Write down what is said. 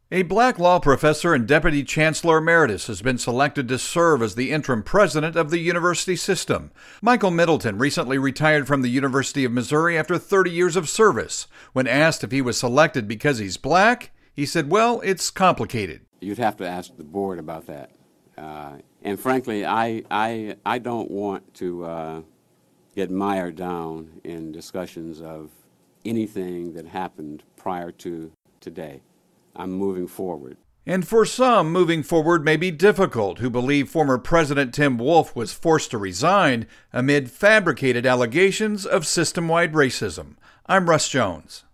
A black law professor and deputy chancellor emeritus has been selected to serve as the interim president of the university system. Michael Middleton recently retired from the University of Missouri after 30 years of service. When asked if he was selected because he's black, he said, well, it's complicated. You'd have to ask the board about that. And frankly, I don't want to get mired down in discussions of anything that happened prior to today. I'm moving forward. And for some, moving forward may be difficult, who believe former President Tim Wolf was forced to resign amid fabricated allegations of system-wide racism. I'm Russ Jones.